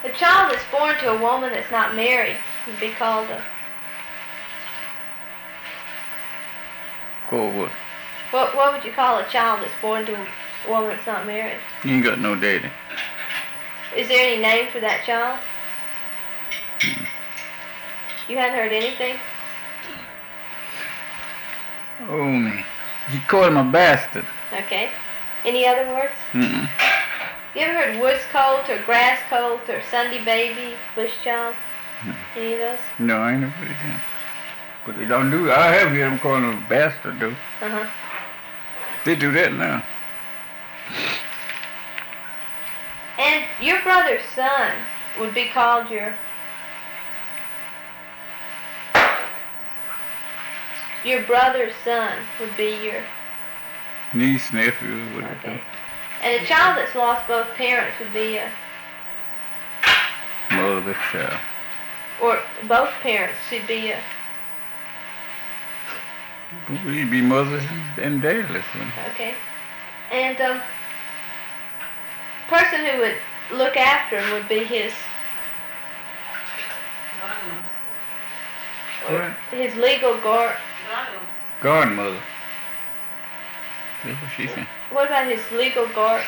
A child that's born to a woman that's not married would be called a... Called what? What would you call a child that's born to a woman that's not married? You ain't got no daddy. Is there any name for that child? You hadn't heard anything? Oh, man. You call him a bastard. Okay. Any other words? Mm-mm. You ever heard woods colt or grass colt or Sunday baby, bush child? Any of those? No, I ain't never heard them. But they don't do it. I have heard them calling him a bastard, though. Uh-huh. They do that now. And your brother's son would be called your... Your brother's son would be your... Niece, nephew, whatever. Okay. And a child that's lost both parents would be a... Motherless child. Or both parents should be a... We'd be mothers and dadless. Okay. And person who would look after him would be his... What? His legal guard... Godmother. That's what she said. What about his legal guardian?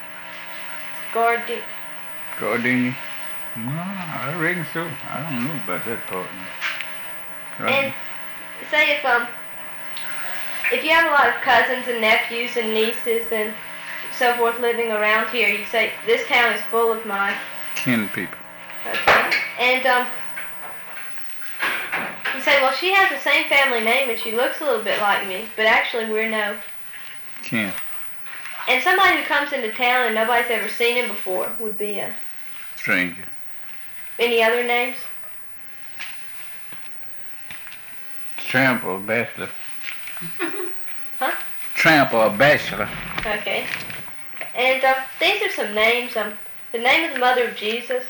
Gardenia? No, I reckon so. I don't know about that part. Right. And say if you have a lot of cousins and nephews and nieces and so forth living around here, you say this town is full of my kin people. Okay. And you say, well, she has the same family name and she looks a little bit like me, but actually we're no kin. And somebody who comes into town and nobody's ever seen him before would be a stranger. Any other names? Tramp or bachelor. Huh? Tramp or bachelor. Okay. And these are some names. The name of the mother of Jesus.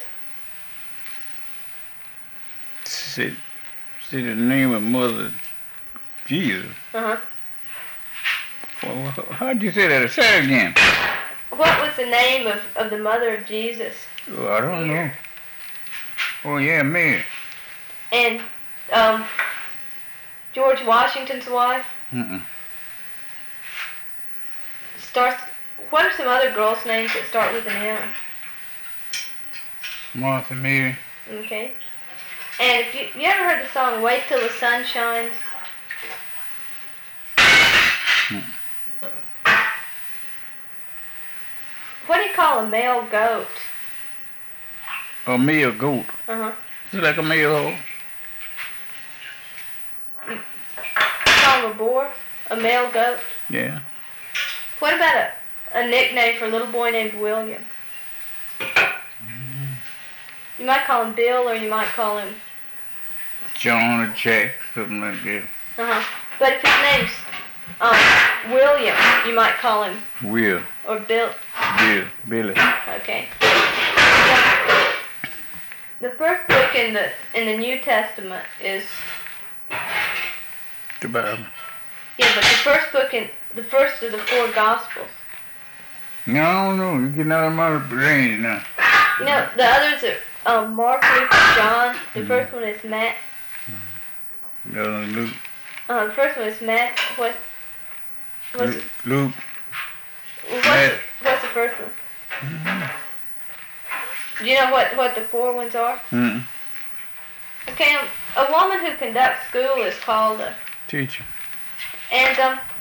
See the name of Mother Jesus. Uh-huh. Well, how'd you say that? Say it again. What was the name of the mother of Jesus? Oh, I don't know. Oh, yeah, Mary. And George Washington's wife? Mm-mm. What are some other girls' names that start with an M? Martha, Mary. Okay. And if you ever heard the song Wait Till the Sun Shines? What do you call a male goat? A male goat. Uh-huh. Is it like a male hoe? You call him a boar? A male goat? Yeah. What about a nickname for a little boy named William? You might call him Bill or you might call him... John or Jack, something like that. Uh-huh. But if his name's William, you might call him... Will. Or Bill. Billy. Okay. The first book in the New Testament is... The Bible. Yeah, but the first of the four Gospels. No, I don't know. You're getting out of my range now. You know, the others are Mark, Luke, and John. The first one is Matt. No, Luke. The first one is Matt. What's Luke. What's the first one? Do you know what the four ones are? Mm-mm. Okay, a woman who conducts school is called a teacher. And